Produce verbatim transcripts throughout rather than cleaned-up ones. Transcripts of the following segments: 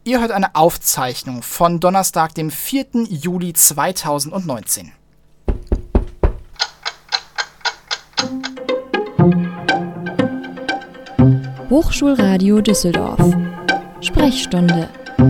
Ihr hört eine Aufzeichnung von Donnerstag, dem vierten Juli zweitausendneunzehn. Hochschulradio Düsseldorf. Sprechstunde.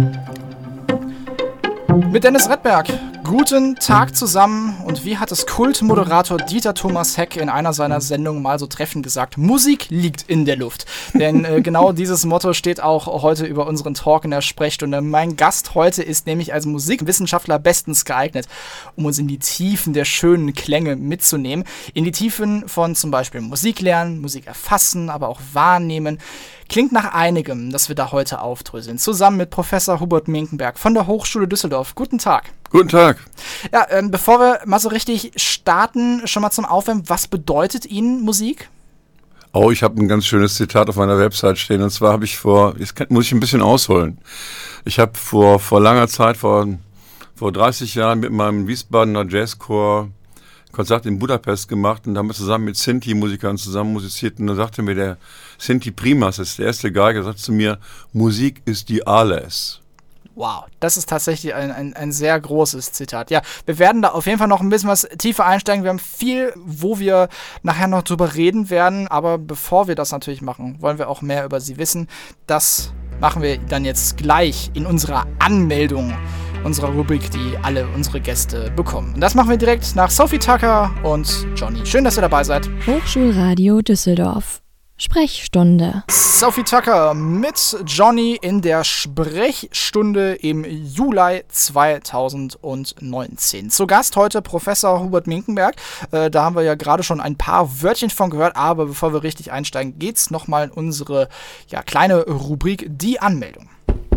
Mit Dennis Redberg. Guten Tag zusammen, und wie hat es Kultmoderator Dieter Thomas Heck in einer seiner Sendungen mal so treffend gesagt: Musik liegt in der Luft. Denn äh, genau dieses Motto steht auch heute über unseren Talk in der Sprechstunde. Mein Gast heute ist nämlich als Musikwissenschaftler bestens geeignet, um uns in die Tiefen der schönen Klänge mitzunehmen. In die Tiefen von zum Beispiel Musik lernen, Musik erfassen, aber auch wahrnehmen. Klingt nach einigem, das wir da heute aufdröseln. Zusammen mit Professor Hubert Minkenberg von der Hochschule Düsseldorf. Guten Tag. Guten Tag. Ja, ähm, bevor wir mal so richtig starten, schon mal zum Aufwärmen, was bedeutet Ihnen Musik? Oh, ich habe ein ganz schönes Zitat auf meiner Website stehen. Und zwar habe ich vor, jetzt kann, muss ich ein bisschen ausholen. Ich habe vor, vor langer Zeit, vor, vor dreißig Jahren mit meinem Wiesbadener Jazzchor Konzert in Budapest gemacht, und da haben wir zusammen mit Sinti-Musikern zusammen musiziert, und da sagte mir der Sinti Primas, das ist der erste Geiger, sagt zu mir: Musik ist die Alles. Wow, das ist tatsächlich ein, ein, ein sehr großes Zitat. Ja, wir werden da auf jeden Fall noch ein bisschen was tiefer einsteigen. Wir haben viel, wo wir nachher noch drüber reden werden, aber bevor wir das natürlich machen, wollen wir auch mehr über Sie wissen. Das machen wir dann jetzt gleich in unserer Anmeldung, unserer Rubrik, die alle unsere Gäste bekommen. Und das machen wir direkt nach Sophie Tucker und Johnny. Schön, dass ihr dabei seid. Hochschulradio Düsseldorf. Sprechstunde. Sophie Tucker mit Johnny in der Sprechstunde im Juli zweitausendneunzehn. Zu Gast heute Professor Hubert Minkenberg. Äh, da haben wir ja gerade schon ein paar Wörtchen von gehört, aber bevor wir richtig einsteigen, geht's nochmal in unsere ja, kleine Rubrik, die Anmeldung.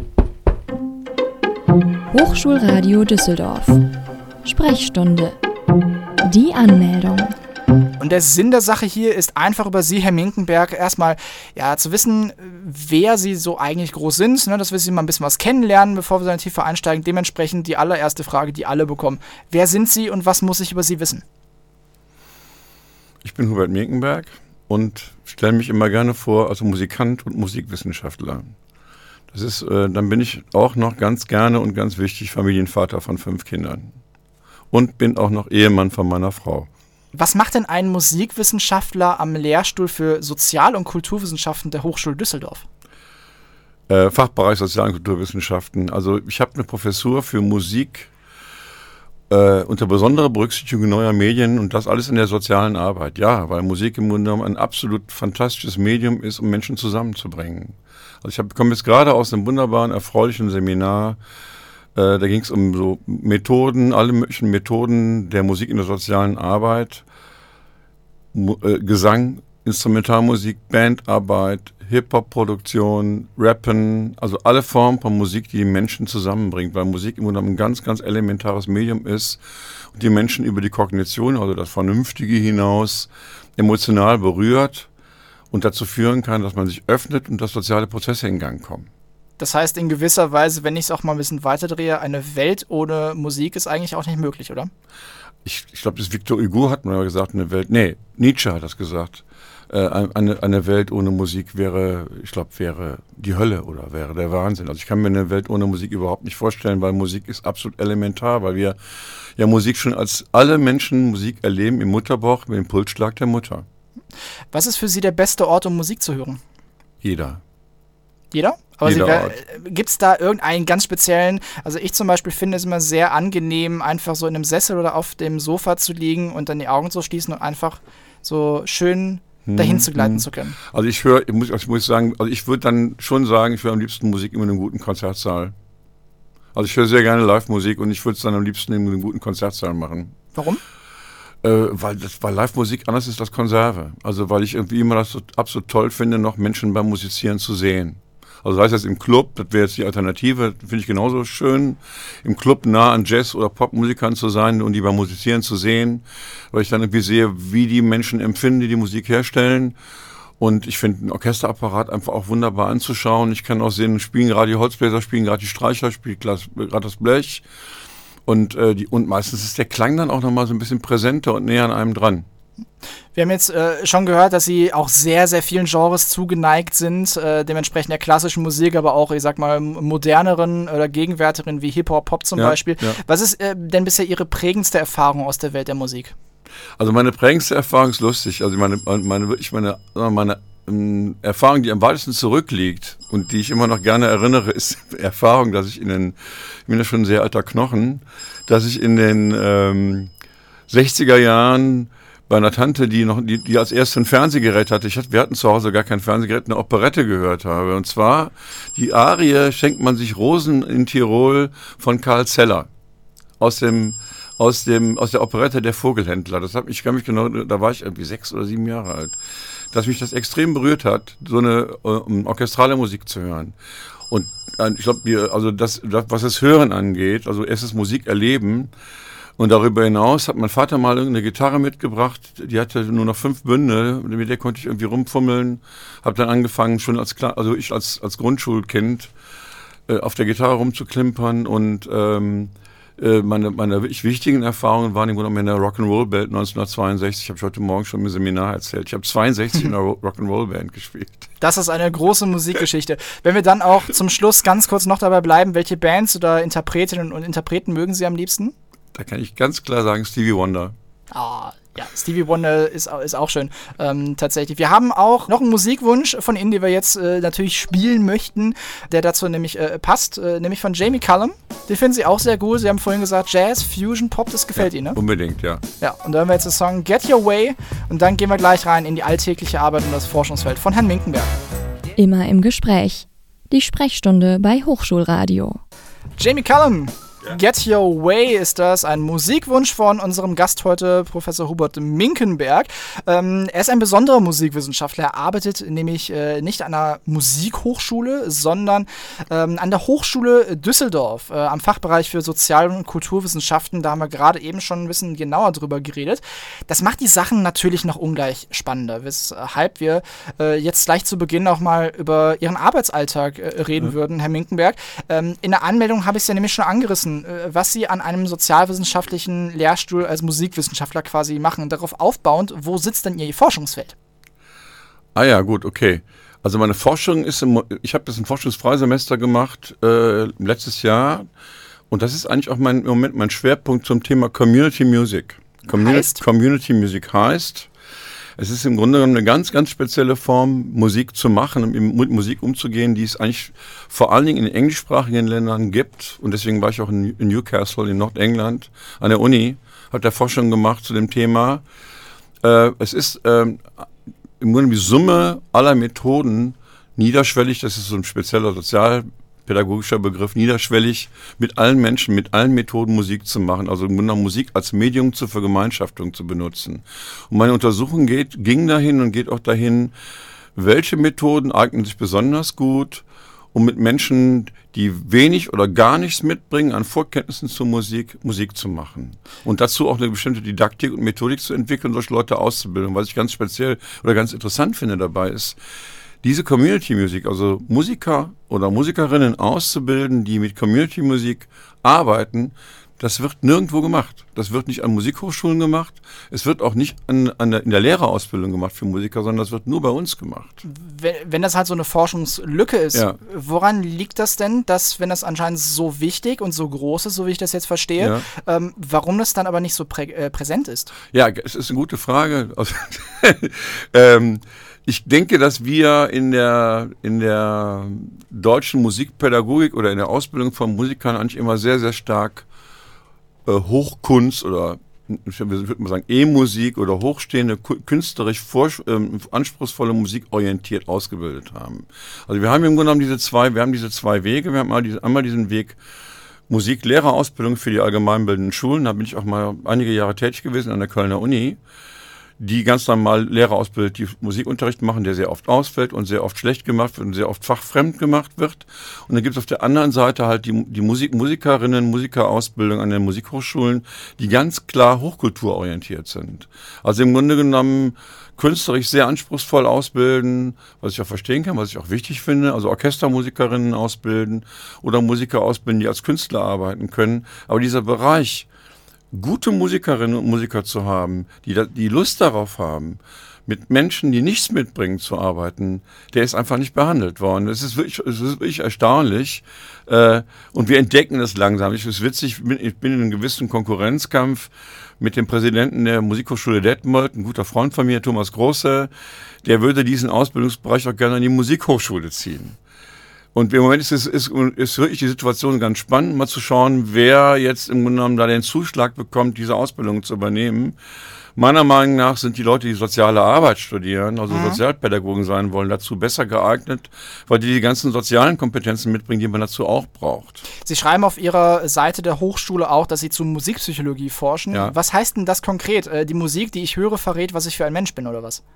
Hochschulradio Düsseldorf. Sprechstunde. Die Anmeldung. Und der Sinn der Sache hier ist einfach über Sie, Herr Minkenberg, erstmal ja, zu wissen, wer Sie so eigentlich groß sind, ne, dass wir Sie mal ein bisschen was kennenlernen, bevor wir so tiefer einsteigen. Dementsprechend die allererste Frage, die alle bekommen: Wer sind Sie und was muss ich über Sie wissen? Ich bin Hubert Minkenberg und stelle mich immer gerne vor als Musikant und Musikwissenschaftler. Das ist, äh, dann bin ich auch noch ganz gerne und ganz wichtig Familienvater von fünf Kindern und bin auch noch Ehemann von meiner Frau. Was macht denn ein Musikwissenschaftler am Lehrstuhl für Sozial- und Kulturwissenschaften der Hochschule Düsseldorf? Äh, Fachbereich Sozial- und Kulturwissenschaften. Also ich habe eine Professur für Musik äh, unter besonderer Berücksichtigung neuer Medien, und das alles in der sozialen Arbeit. Ja, weil Musik im Grunde genommen ein absolut fantastisches Medium ist, um Menschen zusammenzubringen. Also ich hab, komme jetzt gerade aus einem wunderbaren, erfreulichen Seminar. Äh, da ging es um so Methoden, alle möglichen Methoden der Musik in der sozialen Arbeit. Mu- äh, Gesang, Instrumentalmusik, Bandarbeit, Hip-Hop-Produktion, Rappen, also alle Formen von Musik, die die Menschen zusammenbringt, weil Musik im Grunde genommen ein ganz, ganz elementares Medium ist und die Menschen über die Kognition, also das Vernünftige hinaus, emotional berührt und dazu führen kann, dass man sich öffnet und dass soziale Prozesse in Gang kommen. Das heißt in gewisser Weise, wenn ich es auch mal ein bisschen weiterdrehe, eine Welt ohne Musik ist eigentlich auch nicht möglich, oder? Ich, ich glaube, das Victor Hugo hat mal gesagt, eine Welt, nee, Nietzsche hat das gesagt, äh, eine, eine Welt ohne Musik wäre, ich glaube, wäre die Hölle oder wäre der Wahnsinn. Also ich kann mir eine Welt ohne Musik überhaupt nicht vorstellen, weil Musik ist absolut elementar, weil wir ja Musik schon als alle Menschen Musik erleben im Mutterbauch mit dem Pulsschlag der Mutter. Was ist für Sie der beste Ort, um Musik zu hören? Jeder. Jeder? Aber Jeder gibt es da irgendeinen ganz speziellen, also ich zum Beispiel finde es immer sehr angenehm, einfach so in einem Sessel oder auf dem Sofa zu liegen und dann die Augen zu schließen und einfach so schön dahin zu gleiten hm. zu können. Also ich höre, ich muss, ich muss sagen, also ich würde dann schon sagen, ich höre am liebsten Musik immer in einem guten Konzertsaal. Also ich höre sehr gerne Live-Musik und ich würde es dann am liebsten in einem guten Konzertsaal machen. Warum? Äh, weil, das, weil Live-Musik anders ist als Konserve. Also weil ich irgendwie immer das so, absolut toll finde, noch Menschen beim Musizieren zu sehen. Also sei es jetzt im Club, das wäre jetzt die Alternative, finde ich genauso schön, im Club nah an Jazz- oder Popmusikern zu sein und die beim Musizieren zu sehen, weil ich dann irgendwie sehe, wie die Menschen empfinden, die die Musik herstellen. Und ich finde einen Orchesterapparat einfach auch wunderbar anzuschauen. Ich kann auch sehen, spielen gerade die Holzbläser, spielen gerade die Streicher, spielt gerade das Blech. Und, äh, die, und meistens ist der Klang dann auch nochmal so ein bisschen präsenter und näher an einem dran. Wir haben jetzt äh, schon gehört, dass Sie auch sehr, sehr vielen Genres zugeneigt sind, äh, dementsprechend der klassischen Musik, aber auch, ich sag mal, moderneren oder gegenwärtigeren wie Hip-Hop, Pop zum ja, Beispiel. Ja. Was ist äh, denn bisher Ihre prägendste Erfahrung aus der Welt der Musik? Also meine prägendste Erfahrung ist lustig. Also meine, meine wirklich meine, meine ähm, Erfahrung, die am weitesten zurückliegt und die ich immer noch gerne erinnere, ist die Erfahrung, dass ich in den, ich bin ja schon ein sehr alter Knochen, dass ich in den ähm, sechziger Jahren bei einer Tante, die noch, die, die als erste ein Fernsehgerät hatte, ich hatte, wir hatten zu Hause gar kein Fernsehgerät, eine Operette gehört habe. Und zwar die Arie Schenkt man sich Rosen in Tirol von Karl Zeller aus dem aus dem aus der Operette Der Vogelhändler. Das hat mich, ich kann mich genau, da war ich irgendwie sechs oder sieben Jahre alt, dass mich das extrem berührt hat, so eine äh, orchestrale Musik zu hören. Und äh, ich glaube, also das, das, was das Hören angeht, also erstes Musik erleben. Und darüber hinaus hat mein Vater mal irgendeine Gitarre mitgebracht, die hatte nur noch fünf Bünde, mit der konnte ich irgendwie rumfummeln, habe dann angefangen, schon als also ich als als Grundschulkind äh, auf der Gitarre rumzuklimpern und ähm, äh, meine meine wirklich wichtigen Erfahrungen waren im Grunde genommen in der Rock'n'Roll-Band neunzehnhundertzweiundsechzig, habe ich heute Morgen schon im Seminar erzählt. Ich habe zweiundsechzig in der Rock'n'Roll-Band gespielt. Das ist eine große Musikgeschichte. Wenn wir dann auch zum Schluss ganz kurz noch dabei bleiben, welche Bands oder Interpretinnen und Interpreten mögen Sie am liebsten? Da kann ich ganz klar sagen, Stevie Wonder. Ah, ja, Stevie Wonder ist, ist auch schön, ähm, tatsächlich. Wir haben auch noch einen Musikwunsch von Ihnen, den wir jetzt äh, natürlich spielen möchten, der dazu nämlich äh, passt, äh, nämlich von Jamie Cullum. Den finden Sie auch sehr gut. Sie haben vorhin gesagt, Jazz, Fusion, Pop, das gefällt ja, Ihnen, ne? Unbedingt, ja. Ja, und da haben wir jetzt den Song Get Your Way und dann gehen wir gleich rein in die alltägliche Arbeit und das Forschungsfeld von Herrn Minkenberg. Immer im Gespräch. Die Sprechstunde bei Hochschulradio. Jamie Cullum. Get Your Way ist das, ein Musikwunsch von unserem Gast heute, Professor Hubert Minkenberg. Ähm, er ist ein besonderer Musikwissenschaftler. Er arbeitet nämlich äh, nicht an einer Musikhochschule, sondern ähm, an der Hochschule Düsseldorf, äh, am Fachbereich für Sozial- und Kulturwissenschaften. Da haben wir gerade eben schon ein bisschen genauer drüber geredet. Das macht die Sachen natürlich noch ungleich spannender, weshalb wir äh, jetzt gleich zu Beginn auch mal über Ihren Arbeitsalltag äh, reden ja. würden, Herr Minkenberg. Ähm, in der Anmeldung habe ich es ja nämlich schon angerissen, was Sie an einem sozialwissenschaftlichen Lehrstuhl als Musikwissenschaftler quasi machen. Und darauf aufbauend, wo sitzt denn Ihr Forschungsfeld? Ah ja, gut, okay. Also meine Forschung ist, im, ich habe das ein Forschungsfreisemester gemacht äh, letztes Jahr und das ist eigentlich auch mein, im Moment mein Schwerpunkt zum Thema Community Music. Communi- heißt? Community Music heißt, es ist im Grunde genommen eine ganz, ganz spezielle Form, Musik zu machen, mit Musik umzugehen, die es eigentlich vor allen Dingen in englischsprachigen Ländern gibt. Und deswegen war ich auch in Newcastle in Nordengland an der Uni, habe da Forschung gemacht zu dem Thema. Äh, es ist ähm, im Grunde die Summe aller Methoden, niederschwellig, das ist so ein spezieller sozialpädagogischer Begriff, niederschwellig mit allen Menschen, mit allen Methoden Musik zu machen, also im Grunde genommen Musik als Medium zur Vergemeinschaftung zu benutzen. Und meine Untersuchung geht, ging dahin und geht auch dahin, welche Methoden eignen sich besonders gut, um mit Menschen, die wenig oder gar nichts mitbringen an Vorkenntnissen zur Musik, Musik zu machen. Und dazu auch eine bestimmte Didaktik und Methodik zu entwickeln, solche Leute auszubilden. Was ich ganz speziell oder ganz interessant finde dabei ist, diese Community Music, also Musiker oder Musikerinnen auszubilden, die mit Community Musik arbeiten, das wird nirgendwo gemacht. Das wird nicht an Musikhochschulen gemacht. Es wird auch nicht an, an der, in der Lehrerausbildung gemacht für Musiker, sondern das wird nur bei uns gemacht. Wenn, wenn das halt so eine Forschungslücke ist, ja. Woran liegt das denn, dass, wenn das anscheinend so wichtig und so groß ist, so wie ich das jetzt verstehe, ja. ähm, warum das dann aber nicht so prä- äh, präsent ist? Ja, es ist eine gute Frage. Also, ähm, Ich denke, dass wir in der, in der deutschen Musikpädagogik oder in der Ausbildung von Musikern eigentlich immer sehr, sehr stark äh, Hochkunst oder ich würde mal sagen E-Musik oder hochstehende, künstlerisch vor, ähm, anspruchsvolle Musik orientiert ausgebildet haben. Also wir haben im Grunde genommen diese zwei, wir haben diese zwei Wege. Wir haben einmal, diese, einmal diesen Weg Musiklehrerausbildung für die allgemeinbildenden Schulen. Da bin ich auch mal einige Jahre tätig gewesen an der Kölner Uni, die ganz normal Lehrer ausbildet, die Musikunterricht machen, der sehr oft ausfällt und sehr oft schlecht gemacht wird und sehr oft fachfremd gemacht wird. Und dann gibt es auf der anderen Seite halt die, die Musik, Musikerinnen, Musikerausbildung an den Musikhochschulen, die ganz klar hochkulturorientiert sind. Also im Grunde genommen künstlerisch sehr anspruchsvoll ausbilden, was ich auch verstehen kann, was ich auch wichtig finde, also Orchestermusikerinnen ausbilden oder Musiker ausbilden, die als Künstler arbeiten können. Aber dieser Bereich gute Musikerinnen und Musiker zu haben, die, da, die Lust darauf haben, mit Menschen, die nichts mitbringen, zu arbeiten, der ist einfach nicht behandelt worden. Es ist wirklich, es ist wirklich erstaunlich. Äh, und wir entdecken das langsam. Ich, es ist witzig, ich bin, ich bin in einem gewissen Konkurrenzkampf mit dem Präsidenten der Musikhochschule Detmold, ein guter Freund von mir, Thomas Große. Der würde diesen Ausbildungsbereich auch gerne an die Musikhochschule ziehen. Und im Moment ist es ist, ist wirklich die Situation ganz spannend, mal zu schauen, wer jetzt im Grunde genommen da den Zuschlag bekommt, diese Ausbildung zu übernehmen. Meiner Meinung nach sind die Leute, die soziale Arbeit studieren, also mhm. Sozialpädagogen sein wollen, dazu besser geeignet, weil die die ganzen sozialen Kompetenzen mitbringen, die man dazu auch braucht. Sie schreiben auf Ihrer Seite der Hochschule auch, dass Sie zu Musikpsychologie forschen. Ja. Was heißt denn das konkret? Die Musik, die ich höre, verrät, was ich für ein Mensch bin, oder was?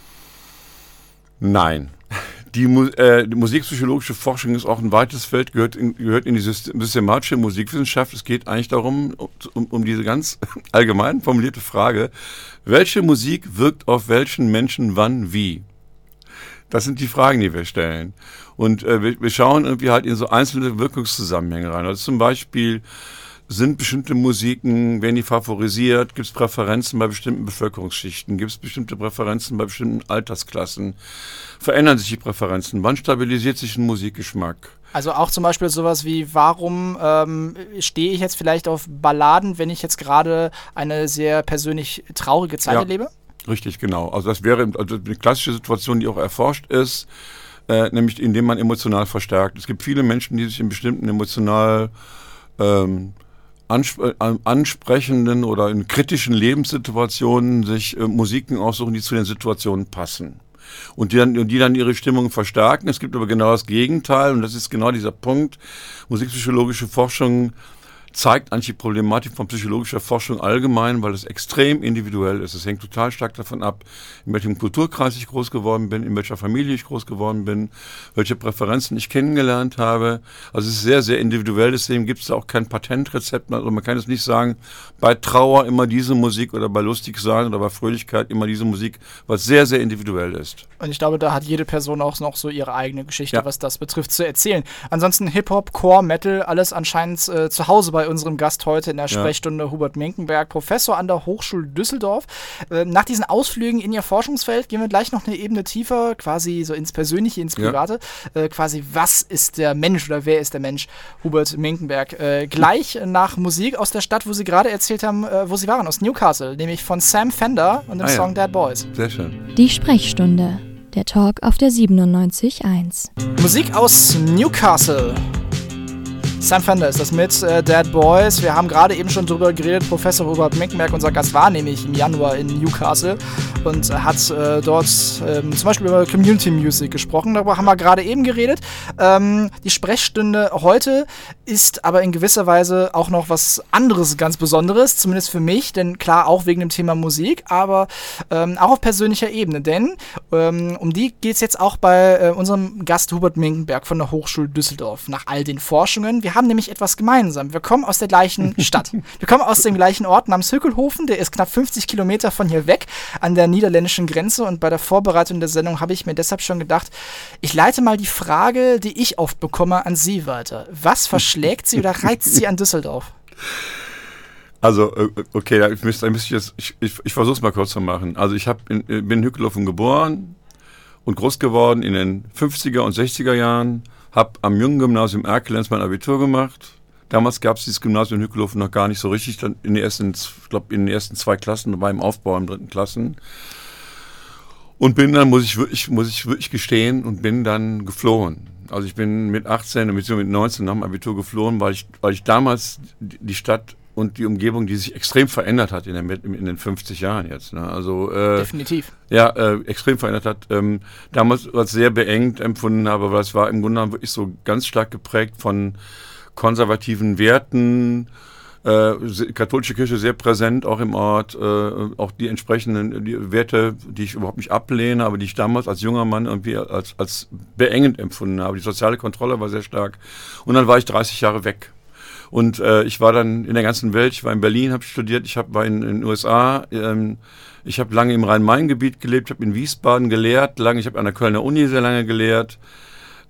Nein. Die, äh, die musikpsychologische Forschung ist auch ein weites Feld, gehört in, gehört in die systematische Musikwissenschaft. Es geht eigentlich darum, um, um diese ganz allgemein formulierte Frage, welche Musik wirkt auf welchen Menschen wann wie? Das sind die Fragen, die wir stellen. Und äh, wir, wir schauen irgendwie halt in so einzelne Wirkungszusammenhänge rein. Also zum Beispiel sind bestimmte Musiken, werden die favorisiert, gibt es Präferenzen bei bestimmten Bevölkerungsschichten, gibt es bestimmte Präferenzen bei bestimmten Altersklassen, verändern sich die Präferenzen, wann stabilisiert sich ein Musikgeschmack? Also auch zum Beispiel sowas wie, warum ähm, stehe ich jetzt vielleicht auf Balladen, wenn ich jetzt gerade eine sehr persönlich traurige Zeit ja, erlebe? Richtig, genau. Also das wäre also eine klassische Situation, die auch erforscht ist, äh, nämlich indem man emotional verstärkt. Es gibt viele Menschen, die sich in bestimmten emotional ähm, ansprechenden oder in kritischen Lebenssituationen sich äh, Musiken aussuchen, die zu den Situationen passen. Und die, dann, die dann ihre Stimmung verstärken. Es gibt aber genau das Gegenteil und das ist genau dieser Punkt. Musikpsychologische Forschung zeigt eigentlich die Problematik von psychologischer Forschung allgemein, weil es extrem individuell ist. Es hängt total stark davon ab, in welchem Kulturkreis ich groß geworden bin, in welcher Familie ich groß geworden bin, welche Präferenzen ich kennengelernt habe. Also es ist sehr, sehr individuell, deswegen gibt es da auch kein Patentrezept. Also man kann es nicht sagen, bei Trauer immer diese Musik oder bei Lustigsein oder bei Fröhlichkeit immer diese Musik, was sehr, sehr individuell ist. Und ich glaube, da hat jede Person auch noch so ihre eigene Geschichte, ja. was das betrifft, zu erzählen. Ansonsten Hip-Hop, Core, Metal, alles anscheinend äh, zu Hause bei unserem Gast heute in der Sprechstunde, ja. Hubert Menkenberg, Professor an der Hochschule Düsseldorf. Äh, nach diesen Ausflügen in Ihr Forschungsfeld gehen wir gleich noch eine Ebene tiefer, quasi so ins Persönliche, ins Private. Ja. Äh, quasi, was ist der Mensch oder wer ist der Mensch? Hubert Menkenberg. Äh, gleich nach Musik aus der Stadt, wo Sie gerade erzählt haben, äh, wo Sie waren, aus Newcastle, nämlich von Sam Fender und dem ah, Song ja. Dead Boys. Sehr schön. Die Sprechstunde. Der Talk auf der siebenundneunzig Komma eins. Musik aus Newcastle. Sam Fender ist das mit äh, Dead Boys. Wir haben gerade eben schon drüber geredet. Professor Hubert Menkenberg, unser Gast, war nämlich im Januar in Newcastle und hat äh, dort ähm, zum Beispiel über Community Music gesprochen. Darüber haben wir gerade eben geredet. Ähm, die Sprechstunde heute ist aber in gewisser Weise auch noch was anderes, ganz Besonderes, zumindest für mich, denn klar auch wegen dem Thema Musik, aber ähm, auch auf persönlicher Ebene, denn ähm, um die geht es jetzt auch bei äh, unserem Gast Hubert Menkenberg von der Hochschule Düsseldorf. Nach all den Forschungen, wir haben nämlich etwas gemeinsam. Wir kommen aus der gleichen Stadt. Wir kommen aus dem gleichen Ort namens Hückelhofen, der ist knapp fünfzig Kilometer von hier weg, an der niederländischen Grenze, und bei der Vorbereitung der Sendung habe ich mir deshalb schon gedacht, ich leite mal die Frage, die ich oft bekomme, an Sie weiter. Was verschlägt Sie oder reizt Sie an Düsseldorf? Also, okay, da müsste ich jetzt, ich, ich, ich versuche es mal kurz zu machen. Also ich hab in, bin in Hückelhofen geboren und groß geworden in den fünfziger und sechziger Jahren, habe am Jungen-Gymnasium Erkelenz mein Abitur gemacht. Damals gab es dieses Gymnasium in Hückelhofen noch gar nicht so richtig, dann in den ersten, ich glaube in den ersten zwei Klassen, war im Aufbau in dritten Klassen. Und bin dann, muss ich wirklich, muss ich wirklich gestehen, und bin dann geflohen. Also ich bin mit achtzehn, mit neunzehn nach dem Abitur geflohen, weil ich, weil ich damals die Stadt und die Umgebung, die sich extrem verändert hat in den, in den fünfzig Jahren jetzt. Ne? Also, äh, Definitiv. Ja, äh, extrem verändert hat. Ähm, damals was sehr beengt empfunden habe, weil es war im Grunde wirklich so ganz stark geprägt von konservativen Werten, äh, katholische Kirche sehr präsent auch im Ort, äh, auch die entsprechenden die Werte, die ich überhaupt nicht ablehne, aber die ich damals als junger Mann irgendwie als, als beengend empfunden habe. Die soziale Kontrolle war sehr stark. Und dann war ich dreißig Jahre weg. Und äh, ich war dann in der ganzen Welt, ich war in Berlin, habe studiert, ich hab, war in den U S A, ähm, ich habe lange im Rhein-Main-Gebiet gelebt, habe in Wiesbaden gelehrt, lange, ich habe an der Kölner Uni sehr lange gelehrt,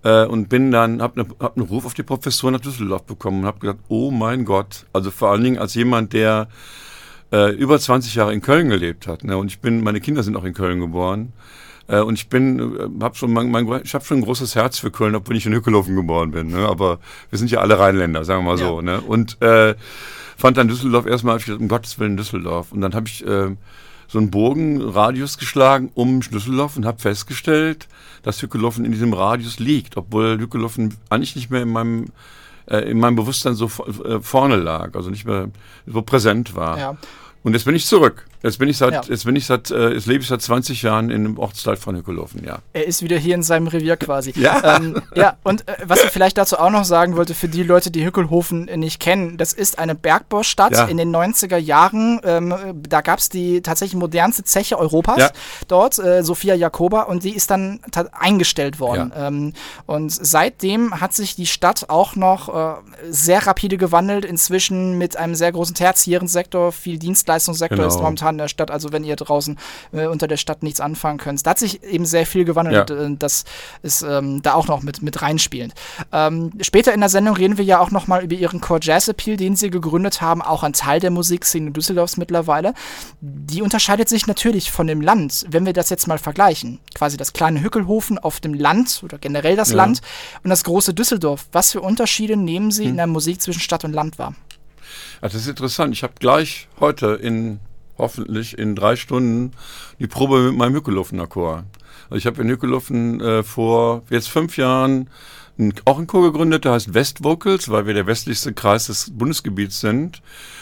äh, und bin dann, habe ne, hab einen Ruf auf die Professur nach Düsseldorf bekommen und habe gedacht, oh mein Gott, also vor allen Dingen als jemand, der äh, über zwanzig Jahre in Köln gelebt hat, ne? Und ich bin, meine Kinder sind auch in Köln geboren. Äh, und ich bin, äh, habe schon, mein, mein, ich habe schon ein großes Herz für Köln, obwohl ich in Hückelhofen geboren bin. Ne? Aber wir sind ja alle Rheinländer, sagen wir mal so. Ja. Ne? Und äh, fand dann Düsseldorf erstmal, hab ich gedacht, um Gottes Willen Düsseldorf. Und dann habe ich äh, so einen Bogenradius geschlagen um Düsseldorf und habe festgestellt, dass Hückelhofen in diesem Radius liegt, obwohl Hückelhofen eigentlich nicht mehr in meinem äh, in meinem Bewusstsein so äh, vorne lag, also nicht mehr so präsent war. Ja. Und jetzt bin ich zurück. Jetzt bin ich seit, ja. jetzt bin ich seit, äh, jetzt lebe ich seit zwanzig Jahren in einem Ortsteil von Hückelhofen, ja. Er ist wieder hier in seinem Revier quasi. Ja. Ähm, ja, und äh, was ich vielleicht dazu auch noch sagen wollte, für die Leute, die Hückelhofen nicht kennen, das ist eine Bergbaustadt ja. in den neunziger Jahren. Ähm, da gab es die tatsächlich modernste Zeche Europas ja. dort, äh, Sophia Jacoba, und die ist dann ta- eingestellt worden. Ja. Ähm, und seitdem hat sich die Stadt auch noch äh, sehr rapide gewandelt, inzwischen mit einem sehr großen tertiären Sektor, viel Dienstleistungssektor genau. ist momentan in der Stadt, also wenn ihr draußen äh, unter der Stadt nichts anfangen könnt. Da hat sich eben sehr viel gewandelt, ja. und das ist ähm, da auch noch mit, mit reinspielend. Ähm, später in der Sendung reden wir ja auch nochmal über ihren Core Jazz Appeal, den sie gegründet haben, auch ein Teil der Musikszene Düsseldorfs mittlerweile. Die unterscheidet sich natürlich von dem Land, wenn wir das jetzt mal vergleichen. Quasi das kleine Hückelhofen auf dem Land oder generell das ja. Land und das große Düsseldorf. Was für Unterschiede nehmen Sie hm. in der Musik zwischen Stadt und Land wahr? Ja, das ist interessant. Ich habe gleich heute in hoffentlich in drei Stunden die Probe mit meinem Hückelhofener Chor. Also ich habe in Hückelhofen äh, vor jetzt fünf Jahren ein, auch einen Chor gegründet, der heißt West Vocals, weil wir der westlichste Kreis des Bundesgebiets sind.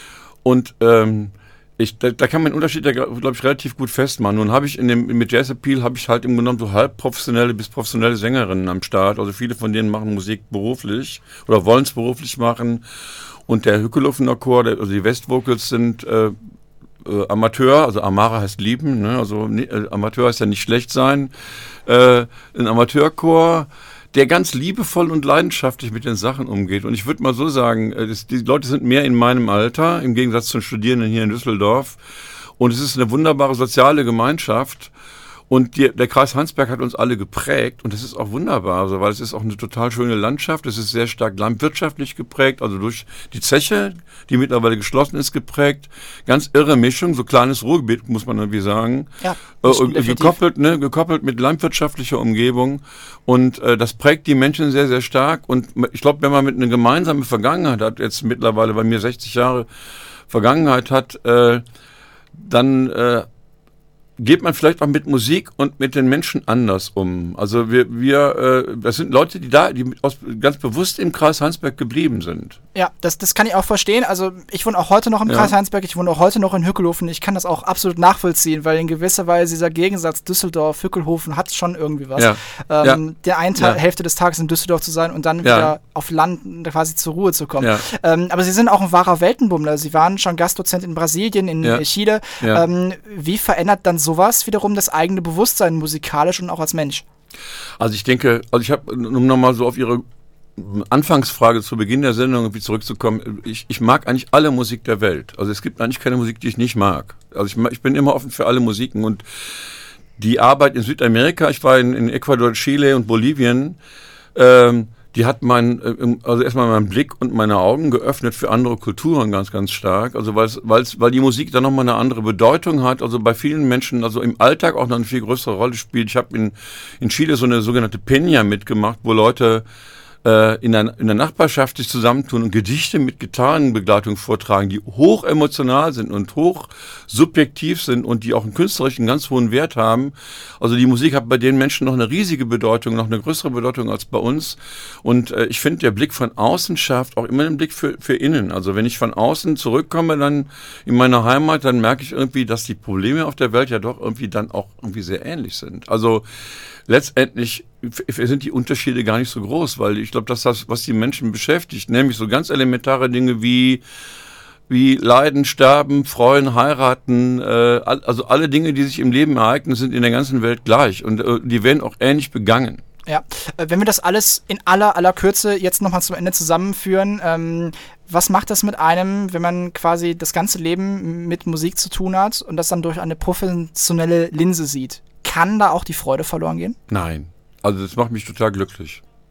Und ähm, ich, da, da kann man den Unterschied, glaube ich, relativ gut festmachen. Nun habe ich in dem mit Jazz Appeal habe ich halt im Grunde genommen so halb professionelle bis professionelle Sängerinnen am Start. Also viele von denen machen Musik beruflich oder wollen es beruflich machen. Und der Hückelhofener Chor, der, also die West Vocals sind äh, Äh, Amateur, also Amara heißt lieben, ne? Also ne, äh, Amateur heißt ja nicht schlecht sein. Äh, ein Amateurchor, der ganz liebevoll und leidenschaftlich mit den Sachen umgeht. Und ich würde mal so sagen, äh, das, die Leute sind mehr in meinem Alter, im Gegensatz zu den Studierenden hier in Düsseldorf. Und es ist eine wunderbare soziale Gemeinschaft. Und die, der Kreis Heinsberg hat uns alle geprägt und das ist auch wunderbar, also, weil es ist auch eine total schöne Landschaft, es ist sehr stark landwirtschaftlich geprägt, also durch die Zeche, die mittlerweile geschlossen ist, geprägt. Ganz irre Mischung, so kleines Ruhrgebiet, muss man irgendwie sagen. Ja, äh, gekoppelt, ne, gekoppelt mit landwirtschaftlicher Umgebung und äh, das prägt die Menschen sehr, sehr stark. Und ich glaube, wenn man mit einer gemeinsamen Vergangenheit hat, jetzt mittlerweile bei mir sechzig Jahre Vergangenheit hat, äh, dann äh, geht man vielleicht auch mit Musik und mit den Menschen anders um. Also wir, wir äh, das sind Leute, die da, die aus, ganz bewusst im Kreis Heinsberg geblieben sind. Ja, das, das kann ich auch verstehen. Also ich wohne auch heute noch im ja. Kreis Heinsberg, ich wohne auch heute noch in Hückelhofen. Ich kann das auch absolut nachvollziehen, weil in gewisser Weise dieser Gegensatz Düsseldorf, Hückelhofen hat schon irgendwie was. Ja. Ähm, ja. Der eine Teil, ja. Hälfte des Tages in Düsseldorf zu sein und dann ja. wieder auf Land quasi zur Ruhe zu kommen. Ja. Ähm, aber Sie sind auch ein wahrer Weltenbummler. Sie waren schon Gastdozent in Brasilien, in ja. Chile. Ja. Ähm, wie verändert dann sowas wiederum das eigene Bewusstsein musikalisch und auch als Mensch? Also ich denke, also ich habe, um nochmal so auf Ihre Anfangsfrage zu Beginn der Sendung irgendwie zurückzukommen, ich, ich mag eigentlich alle Musik der Welt. Also es gibt eigentlich keine Musik, die ich nicht mag. Also ich, ich bin immer offen für alle Musiken und die Arbeit in Südamerika, ich war in, in Ecuador, Chile und Bolivien, ähm, die hat mein, also erstmal meinen Blick und meine Augen geöffnet für andere Kulturen ganz, ganz stark. Also weil's, weil's, weil die Musik dann nochmal eine andere Bedeutung hat. Also bei vielen Menschen, also im Alltag auch noch eine viel größere Rolle spielt. Ich habe in, in Chile so eine sogenannte Peña mitgemacht, wo Leute äh, in, der, in der Nachbarschaft sich zusammentun und Gedichte mit Gitarrenbegleitung vortragen, die hoch emotional sind und hoch subjektiv sind und die auch einen künstlerischen ganz hohen Wert haben. Also die Musik hat bei den Menschen noch eine riesige Bedeutung, noch eine größere Bedeutung als bei uns. Und äh, ich finde, der Blick von außen schafft auch immer einen Blick für, für innen. Also wenn ich von außen zurückkomme dann in meine Heimat, dann merke ich irgendwie, dass die Probleme auf der Welt ja doch irgendwie dann auch irgendwie sehr ähnlich sind. Also letztendlich sind die Unterschiede gar nicht so groß, weil ich glaube, dass das, was die Menschen beschäftigt, nämlich so ganz elementare Dinge wie wie Leiden, Sterben, Freuen, Heiraten, äh, also alle Dinge, die sich im Leben ereignen, sind in der ganzen Welt gleich und äh, die werden auch ähnlich begangen. Ja, wenn wir das alles in aller, aller Kürze jetzt nochmal zum Ende zusammenführen, ähm, was macht das mit einem, wenn man quasi das ganze Leben mit Musik zu tun hat und das dann durch eine professionelle Linse sieht? Kann da auch die Freude verloren gehen? Nein, also das macht mich total glücklich.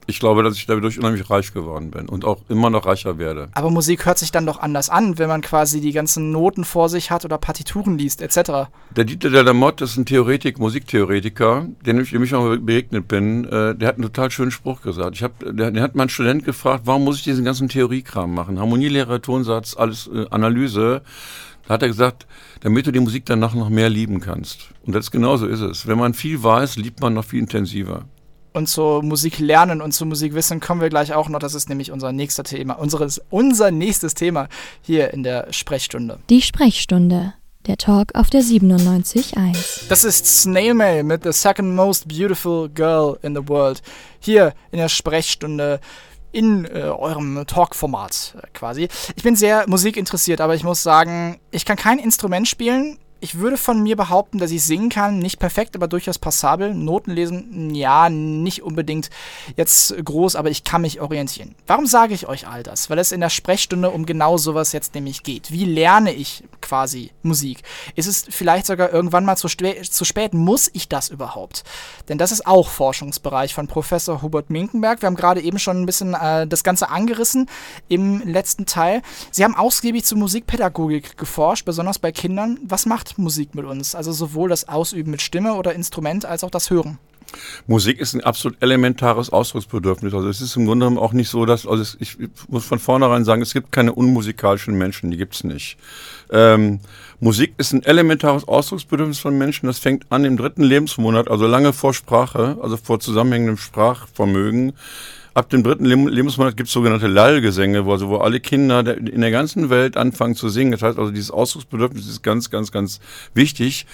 Ich glaube, dass ich dadurch unheimlich reich geworden bin und auch immer noch reicher werde. Aber Musik hört sich dann doch anders an, wenn man quasi die ganzen Noten vor sich hat oder Partituren liest, et cetera. Der Dieter Delamotte ist ein Theoretik, Musiktheoretiker, dem ich, dem ich auch begegnet bin. Äh, der hat einen total schönen Spruch gesagt. Ich hab, der, der hat mal einen Student gefragt, warum muss ich diesen ganzen Theoriekram machen? Harmonielehre, Tonsatz, alles äh, Analyse. Da hat er gesagt, damit du die Musik danach noch mehr lieben kannst. Und das genauso ist es. Wenn man viel weiß, liebt man noch viel intensiver. Und zur Musik lernen und zur Musik wissen kommen wir gleich auch noch. Das ist nämlich unser nächster Thema, unseres, unser nächstes Thema hier in der Sprechstunde. Die Sprechstunde, der Talk auf der siebenundneunzig Komma eins. Das ist Snail Mail mit The Second Most Beautiful Girl in the World. Hier in der Sprechstunde in äh, eurem Talk-Format äh, quasi. Ich bin sehr musikinteressiert, aber ich muss sagen, ich kann kein Instrument spielen. Ich würde von mir behaupten, dass ich singen kann, nicht perfekt, aber durchaus passabel. Noten lesen, ja, nicht unbedingt jetzt groß, aber ich kann mich orientieren. Warum sage ich euch all das? Weil es in der Sprechstunde um genau sowas jetzt nämlich geht. Wie lerne ich quasi Musik? Ist es vielleicht sogar irgendwann mal zu, spä- zu spät? Muss ich das überhaupt? Denn das ist auch Forschungsbereich von Professor Hubert Minkenberg. Wir haben gerade eben schon ein bisschen äh, das Ganze angerissen im letzten Teil. Sie haben ausgiebig zu Musikpädagogik geforscht, besonders bei Kindern. Was macht Musik mit uns? Also sowohl das Ausüben mit Stimme oder Instrument als auch das Hören. Musik ist ein absolut elementares Ausdrucksbedürfnis. Also es ist im Grunde genommen auch nicht so, dass, also es, ich muss von vornherein sagen, es gibt keine unmusikalischen Menschen, die gibt es nicht. Ähm, Musik ist ein elementares Ausdrucksbedürfnis von Menschen. Das fängt an im dritten Lebensmonat, also lange vor Sprache, also vor zusammenhängendem Sprachvermögen. Ab dem dritten Lebensmonat gibt es sogenannte Lallgesänge, wo, also wo alle Kinder der, in der ganzen Welt anfangen zu singen. Das heißt also, dieses Ausdrucksbedürfnis ist ganz, ganz, ganz wichtig,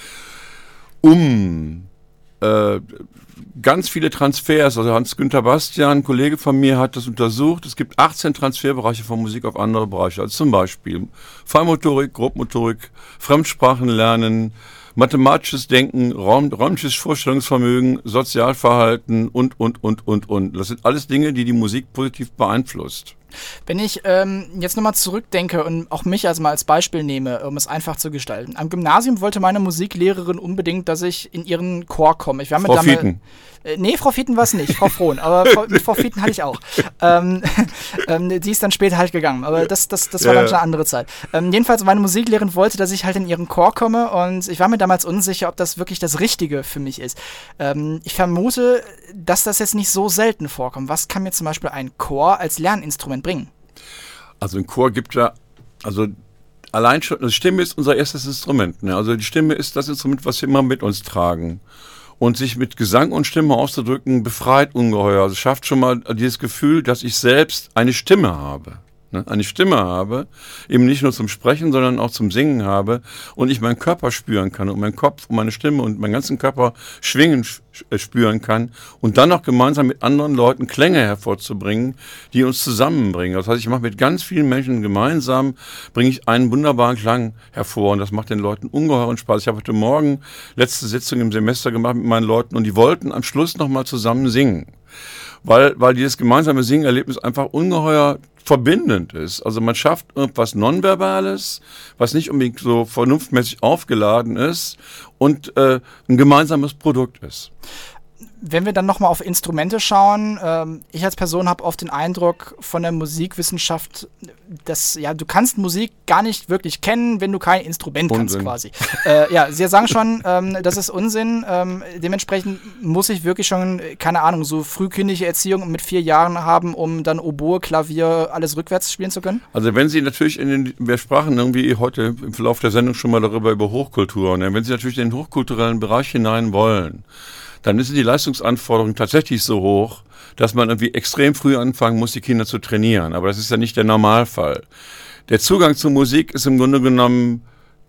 um äh, ganz viele Transfers, also Hans-Günther Bastian, ein Kollege von mir, hat das untersucht. Es gibt achtzehn Transferbereiche von Musik auf andere Bereiche, also zum Beispiel Feinmotorik, Grobmotorik, Fremdsprachenlernen, mathematisches Denken, Raum, räumliches Vorstellungsvermögen, Sozialverhalten und, und, und, und, und. Das sind alles Dinge, die die Musik positiv beeinflusst. Wenn ich ähm, jetzt nochmal zurückdenke und auch mich als mal als Beispiel nehme, um es einfach zu gestalten. Am Gymnasium wollte meine Musiklehrerin unbedingt, dass ich in ihren Chor komme. Ich war mit Frau Dame, Fieten. Äh, nee, Frau Fieten war es nicht, Frau Frohn. Aber Frau, mit Frau Fieten hatte ich auch. Ähm, ähm, die ist dann später halt gegangen. Aber das, das, das war ja, dann schon eine andere Zeit. Ähm, jedenfalls, meine Musiklehrerin wollte, dass ich halt in ihren Chor komme. Und ich war mir damals unsicher, ob das wirklich das Richtige für mich ist. Ähm, ich vermute, dass das jetzt nicht so selten vorkommt. Was kann mir zum Beispiel ein Chor als Lerninstrument bringen? Also ein Chor gibt ja, also allein schon, also Stimme ist unser erstes Instrument. Ne? Also die Stimme ist das Instrument, was wir immer mit uns tragen. Und sich mit Gesang und Stimme auszudrücken, befreit ungeheuer. Also schafft schon mal dieses Gefühl, dass ich selbst eine Stimme habe. Ne? Eine Stimme habe, eben nicht nur zum Sprechen, sondern auch zum Singen habe und ich meinen Körper spüren kann und meinen Kopf und meine Stimme und meinen ganzen Körper schwingen spüren kann und dann noch gemeinsam mit anderen Leuten Klänge hervorzubringen, die uns zusammenbringen. Das heißt, ich mache mit ganz vielen Menschen gemeinsam, bringe ich einen wunderbaren Klang hervor und das macht den Leuten ungeheuren Spaß. Ich habe heute Morgen letzte Sitzung im Semester gemacht mit meinen Leuten und die wollten am Schluss nochmal zusammen singen. Weil, weil dieses gemeinsame Singenerlebnis einfach ungeheuer verbindend ist. Also man schafft irgendwas Nonverbales, was nicht unbedingt so vernunftmäßig aufgeladen ist und äh, ein gemeinsames Produkt ist. Wenn wir dann nochmal auf Instrumente schauen, ähm, ich als Person habe oft den Eindruck von der Musikwissenschaft, dass ja, du kannst Musik gar nicht wirklich kennen, wenn du kein Instrument Unsinn. kannst quasi. äh, ja, Sie sagen schon, ähm, das ist Unsinn. Ähm, dementsprechend muss ich wirklich schon, keine Ahnung, so frühkindliche Erziehung mit vier Jahren haben, um dann Oboe, Klavier, alles rückwärts spielen zu können? Also wenn Sie natürlich in den, wir sprachen irgendwie heute im Verlauf der Sendung schon mal darüber, über Hochkultur, ne? Wenn Sie natürlich in den hochkulturellen Bereich hinein wollen, dann sind die Leistungsanforderungen tatsächlich so hoch, dass man irgendwie extrem früh anfangen muss, die Kinder zu trainieren. Aber das ist ja nicht der Normalfall. Der Zugang zur Musik ist im Grunde genommen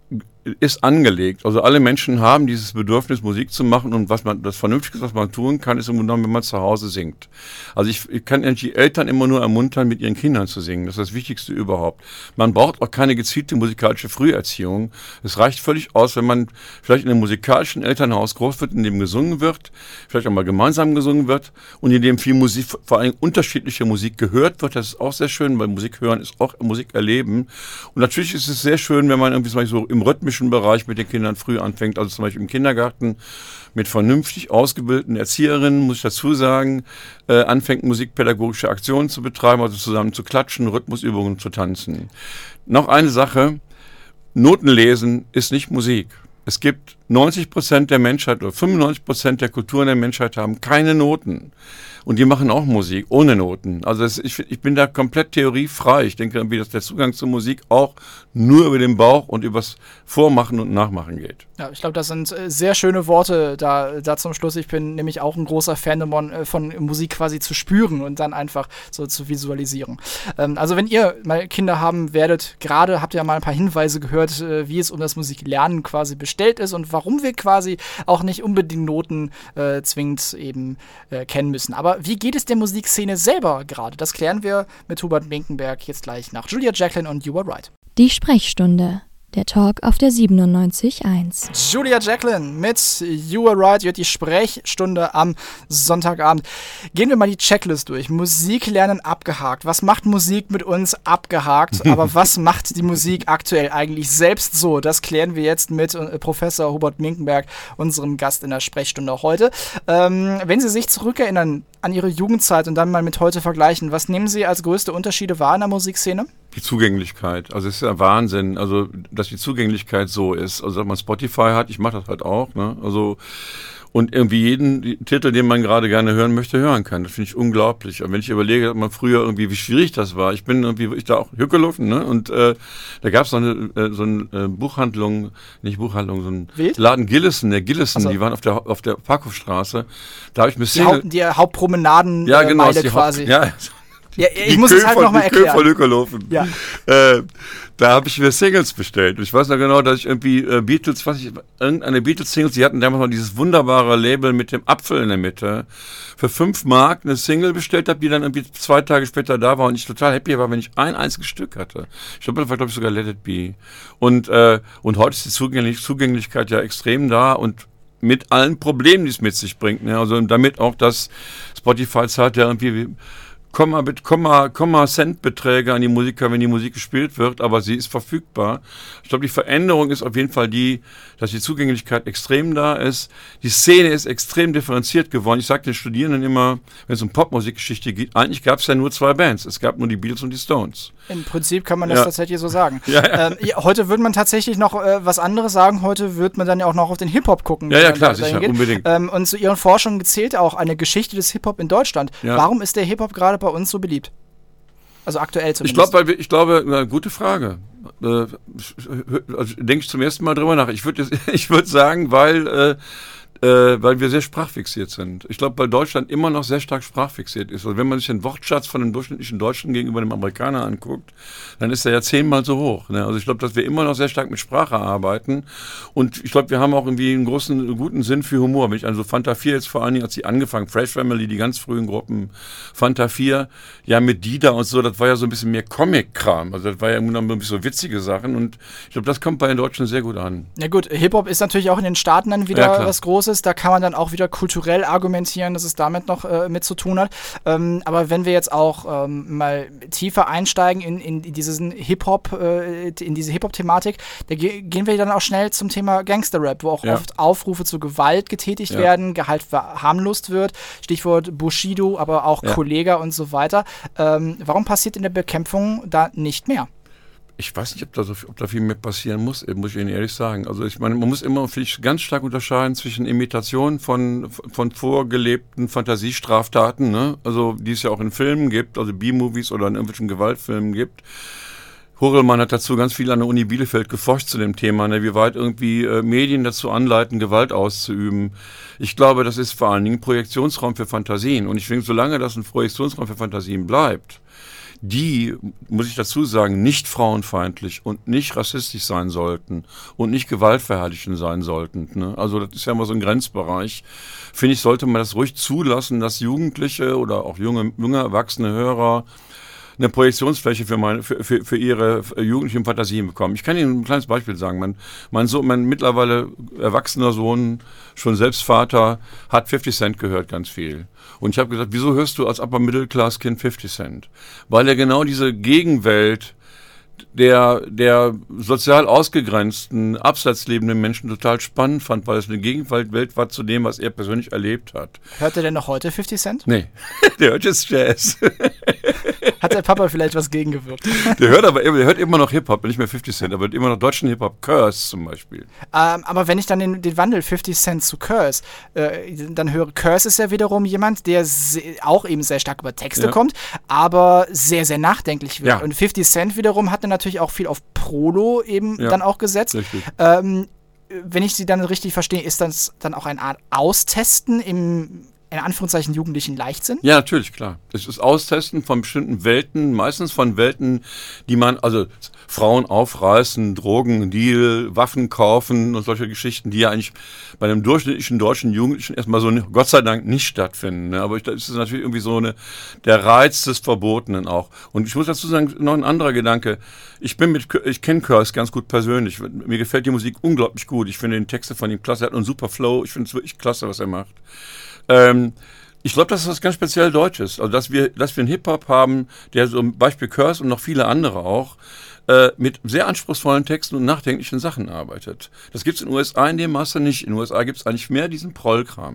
ist angelegt. Also alle Menschen haben dieses Bedürfnis, Musik zu machen und was man, das Vernünftige, was man tun kann, ist im Grunde genommen, wenn man zu Hause singt. Also ich, ich kann die Eltern immer nur ermuntern, mit ihren Kindern zu singen. Das ist das Wichtigste überhaupt. Man braucht auch keine gezielte musikalische Früherziehung. Es reicht völlig aus, wenn man vielleicht in einem musikalischen Elternhaus groß wird, in dem gesungen wird, vielleicht auch mal gemeinsam gesungen wird und in dem viel Musik, vor allem unterschiedliche Musik gehört wird. Das ist auch sehr schön, weil Musik hören ist auch Musik erleben. Und natürlich ist es sehr schön, wenn man irgendwie zum Beispiel so im Rhythmus rhythmischen Bereich mit den Kindern früh anfängt, also zum Beispiel im Kindergarten mit vernünftig ausgebildeten Erzieherinnen, muss ich dazu sagen, äh, anfängt musikpädagogische Aktionen zu betreiben, also zusammen zu klatschen, Rhythmusübungen zu tanzen. Noch eine Sache, Noten lesen ist nicht Musik. Es gibt neunzig Prozent der Menschheit oder fünfundneunzig Prozent der Kulturen der Menschheit haben keine Noten. Und die machen auch Musik ohne Noten. Also es, ich, ich bin da komplett theoriefrei. Ich denke irgendwie, dass der Zugang zur Musik auch nur über den Bauch und übers Vormachen und Nachmachen geht. Ja, ich glaube, das sind äh, sehr schöne Worte da, da zum Schluss. Ich bin nämlich auch ein großer Fan davon, äh, von Musik quasi zu spüren und dann einfach so zu visualisieren. Ähm, also wenn ihr mal Kinder haben werdet, gerade habt ihr ja mal ein paar Hinweise gehört, äh, wie es um das Musiklernen quasi bestellt ist und warum wir quasi auch nicht unbedingt Noten äh, zwingend eben äh, kennen müssen. Aber wie geht es der Musikszene selber gerade? Das klären wir mit Hubert Binkenberg jetzt gleich nach Julia Jacklin und You Are Right. Die Sprechstunde. Der Talk auf der siebenundneunzig Komma eins. Julia Jacklin mit You Are Right, wird die Sprechstunde am Sonntagabend. Gehen wir mal die Checklist durch. Musik lernen abgehakt. Was macht Musik mit uns abgehakt? Aber was macht die Musik aktuell eigentlich selbst so? Das klären wir jetzt mit äh, Professor Hubert Binkenberg, unserem Gast in der Sprechstunde heute. Ähm, wenn Sie sich zurückerinnern an Ihre Jugendzeit und dann mal mit heute vergleichen, was nehmen Sie als größte Unterschiede wahr in der Musikszene? Die Zugänglichkeit, also es ist ja Wahnsinn, also dass die Zugänglichkeit so ist, also dass man Spotify hat, ich mache das halt auch, ne? Also und irgendwie jeden Titel, den man gerade gerne hören möchte, hören kann. Das finde ich unglaublich. Und wenn ich überlege, dass man früher irgendwie, wie schwierig das war, ich bin irgendwie, ich da auch Hückelufen, ne? Und äh, da gab es so eine, äh, so eine äh, Buchhandlung, nicht Buchhandlung, so ein Wild? Laden Gillison, der Gillison, also, die waren auf der auf der Parkhofstraße. Da habe ich mir die, Haupt, die Hauptpromenaden ja, genau, Meile quasi. Haupt, ja, Ja, ich muss es halt nochmal erklären. Die Kö von Hückelofen. Ja. Äh, da habe ich mir Singles bestellt. Ich weiß noch genau, dass ich irgendwie äh, Beatles, was ich, irgendeine Beatles-Singles, die hatten damals noch dieses wunderbare Label mit dem Apfel in der Mitte, für fünf Mark eine Single bestellt habe, die dann irgendwie zwei Tage später da war und ich total happy war, wenn ich ein einziges Stück hatte. Ich glaube, das war, glaube ich, sogar Let It Be. Und, äh, und heute ist die Zugänglich- Zugänglichkeit ja extrem da und mit allen Problemen, die es mit sich bringt. Ne? Also damit auch das Spotify zahlt ja irgendwie Komma, Komma, Komma Centbeträge an die Musiker, wenn die Musik gespielt wird, aber sie ist verfügbar. Ich glaube, die Veränderung ist auf jeden Fall die, dass die Zugänglichkeit extrem da ist. Die Szene ist extrem differenziert geworden. Ich sage den Studierenden immer, wenn es um Popmusikgeschichte geht, eigentlich gab es ja nur zwei Bands. Es gab nur die Beatles und die Stones. Im Prinzip kann man das ja tatsächlich so sagen. Ja, ja. Ähm, ja, heute würde man tatsächlich noch äh, was anderes sagen. Heute würde man dann ja auch noch auf den Hip-Hop gucken. Ja, ja, klar, sicher, unbedingt. Ähm, und zu Ihren Forschungen gezählt auch eine Geschichte des Hip-Hop in Deutschland. Ja. Warum ist der Hip-Hop gerade bei uns so beliebt? Also aktuell zumindest. Ich glaube, ich glaube, eine gute Frage. Äh, also denke ich zum ersten Mal drüber nach. Ich würde ich würd sagen, weil, äh, äh, weil wir sehr sprachfixiert sind. Ich glaube, weil Deutschland immer noch sehr stark sprachfixiert ist. Also wenn man sich den Wortschatz von dem durchschnittlichen Deutschen gegenüber dem Amerikaner anguckt, dann ist er ja zehnmal so hoch. Ne? Also ich glaube, dass wir immer noch sehr stark mit Sprache arbeiten. Und ich glaube, wir haben auch irgendwie einen großen, guten Sinn für Humor. Wenn ich also Fanta vier jetzt vor allen Dingen, als sie angefangen, Fresh Family, die ganz frühen Gruppen, Fanta vier, ja mit Dida und so, das war ja so ein bisschen mehr Comic-Kram. Also das war ja immer noch ein bisschen so witzige Sachen. Und ich glaube, das kommt bei den Deutschen sehr gut an. Ja gut, Hip-Hop ist natürlich auch in den Staaten dann wieder ja, was Großes. Da kann man dann auch wieder kulturell argumentieren, dass es damit noch äh, mit zu tun hat. Ähm, aber wenn wir jetzt auch ähm, mal tiefer einsteigen in, in diesen Hip-Hop, äh, in diese Hip-Hop-Thematik, da ge- gehen wir dann auch schnell zum Thema Gangster-Rap, wo auch ja. oft Aufrufe zur Gewalt getätigt ja. werden, Gehalt verharmlost wird. Stichwort Bushido, aber auch ja. Kollega und so weiter. Ähm, warum passiert in der Bekämpfung da nicht mehr? Ich weiß nicht, ob da, so viel, ob da viel mehr passieren muss, muss ich Ihnen ehrlich sagen. Also ich meine, man muss immer ganz stark unterscheiden zwischen Imitation von, von vorgelebten Fantasiestraftaten, ne? Also die es ja auch in Filmen gibt, also B-Movies oder in irgendwelchen Gewaltfilmen gibt. Horelmann hat dazu ganz viel an der Uni Bielefeld geforscht zu dem Thema, ne? Wie weit irgendwie äh, Medien dazu anleiten, Gewalt auszuüben. Ich glaube, das ist vor allen Dingen ein Projektionsraum für Fantasien. Und ich denke, solange das ein Projektionsraum für Fantasien bleibt, die, muss ich dazu sagen, nicht frauenfeindlich und nicht rassistisch sein sollten und nicht gewaltverherrlichend sein sollten. Ne? Also das ist ja immer so ein Grenzbereich. Finde ich, sollte man das ruhig zulassen, dass Jugendliche oder auch junge, junge erwachsene Hörer eine Projektionsfläche für, meine, für, für, für ihre jugendlichen Fantasien bekommen. Ich kann Ihnen ein kleines Beispiel sagen. Mein, mein, Sohn, mein mittlerweile erwachsener Sohn, schon selbst Vater, hat fifty Cent gehört, ganz viel. Und ich habe gesagt, wieso hörst du als Upper-Middle-Class-Kind fifty Cent? Weil er genau diese Gegenwelt der, der sozial ausgegrenzten, abseits lebenden Menschen total spannend fand, weil es eine Gegenwelt war zu dem, was er persönlich erlebt hat. Hört er denn noch heute fifty Cent? Nee, der hört jetzt Jazz. Hat der Papa vielleicht was gegengewirkt? Der hört aber der hört immer noch Hip-Hop, nicht mehr fifty Cent, aber immer noch deutschen Hip-Hop, Curse zum Beispiel. Ähm, aber wenn ich dann den, den Wandel fifty Cent zu Curse, äh, dann höre, Curse ist ja wiederum jemand, der se- auch eben sehr stark über Texte Ja. kommt, aber sehr, sehr nachdenklich wird. Ja. Und fifty Cent wiederum hat dann natürlich auch viel auf Prolo eben Ja. dann auch gesetzt. Richtig. Ähm, wenn ich sie dann richtig verstehe, ist das dann auch eine Art Austesten im, in Anführungszeichen, jugendlichen Leichtsinn? Ja, natürlich, klar. Es ist Austesten von bestimmten Welten, meistens von Welten, die man, also Frauen aufreißen, Drogen, Deal, Waffen kaufen und solche Geschichten, die ja eigentlich bei einem durchschnittlichen deutschen Jugendlichen erstmal so, ne, Gott sei Dank, nicht stattfinden. Ne? Aber ich, das ist natürlich irgendwie so eine, der Reiz des Verbotenen auch. Und ich muss dazu sagen, noch ein anderer Gedanke. Ich bin mit, ich kenne Curse ganz gut persönlich. Mir gefällt die Musik unglaublich gut. Ich finde den Texte von ihm klasse. Er hat einen super Flow. Ich finde es wirklich klasse, was er macht. Ähm, ich glaube, das ist was ganz speziell Deutsches. Also, dass wir, dass wir einen Hip-Hop haben, der so zum Beispiel Curse und noch viele andere auch, äh, mit sehr anspruchsvollen Texten und nachdenklichen Sachen arbeitet. Das gibt es in den U S A in dem Maße nicht. In den U S A gibt es eigentlich mehr diesen Prollkram.